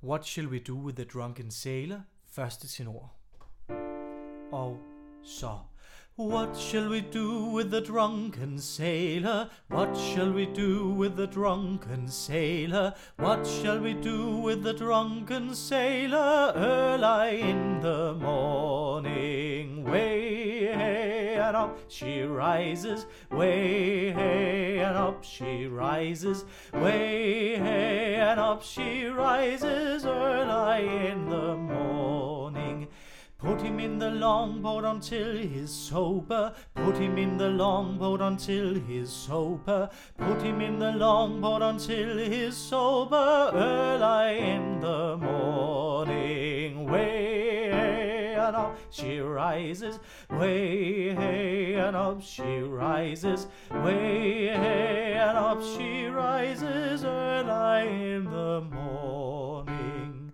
What shall we do with the drunken sailor? Første tenor. Og så. What shall we do with the drunken sailor? What shall we do with the drunken sailor? What shall we do with the drunken sailor? Early in the morning, way hey and up she rises, way hey and up she rises, way hey and up she rises, early in the morning. Put him in the longboat until he's sober. Put him in the longboat until he's sober. Put him in the longboat until he's sober. Early in the morning, way hey and up she rises, way hey and up she rises, way hey and up she rises. Early in the morning.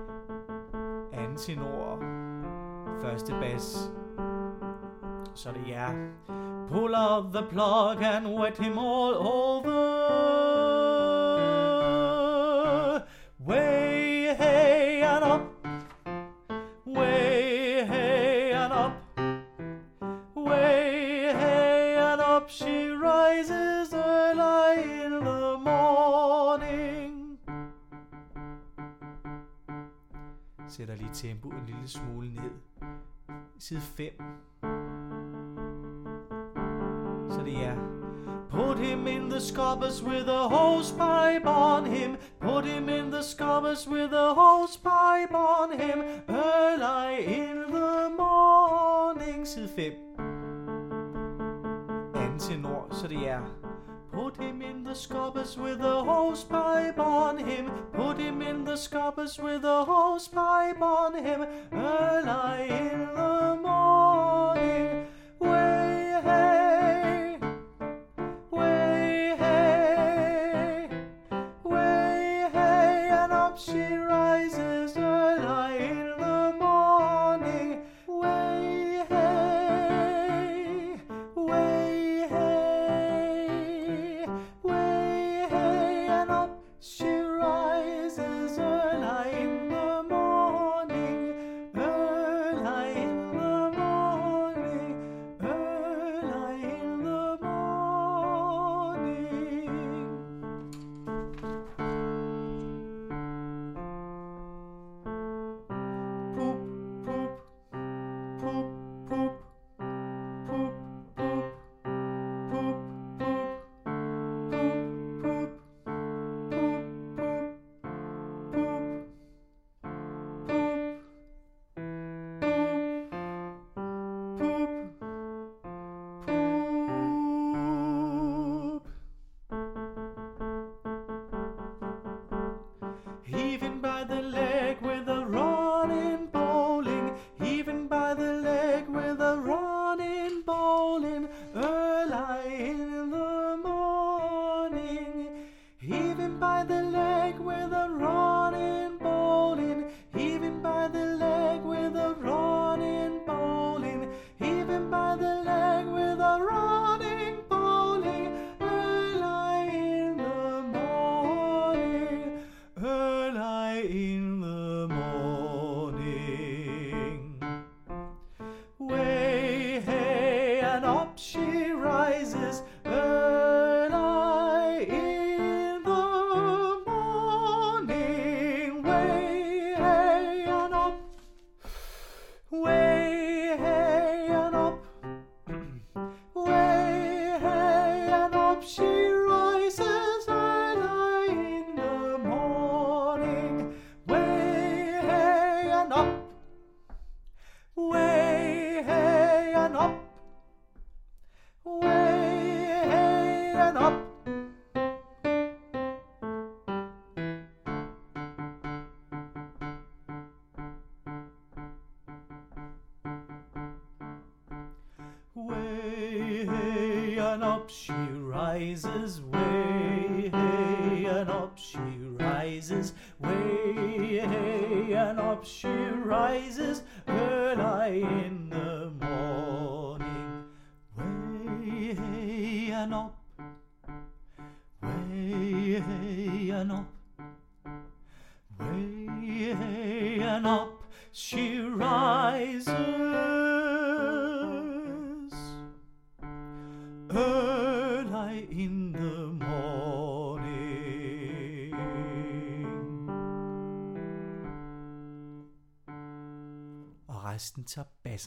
Antenor. Første bas. Så det er pull out the plug and wet him all over. Way hey and up, way hey and up, way hey and up she rises early in the morning. Sætter lige tempo en lille smule ned. Side 5. Så det er put him in the scuppers with a hosepipe on him. Put him in the scuppers with a hosepipe on him. Early in the morning. Side 5. Antenor. Så det er put him in the scuppers with a hosepipe on him. Put him in the scuppers with a hosepipe on him. Early in the morning. Way hey, way hey, way hey, and up she rises early in the morning. Way hey, way hey, way hey, and up she rises early in the morning. Early in the morning. Early in the morning. Poop, poop, poop, poop, poop, poop, poop, poop, poop, poop, poop, poop, poop. Heaving by the leg with a running bowling. Heaving by the leg with a running bowling. Early in the morning. Heaving by the leg with a running bowling. Heaving by the leg with a running bowling. Heaving by the leg with a running bowling. Early in the morning. Early in the morning. Way hey and up she rises early in the morning. Way hey and up, way hey and up, way hey and up she rises early in the morning. Way hey and up, way hey and up, way hey and up. Way hey and up she rises, way hey and up she rises, way hey and up she rises early in the morning. Way hey and up, way hey and up, way and up she rises early in the morning. Og resten tager bass.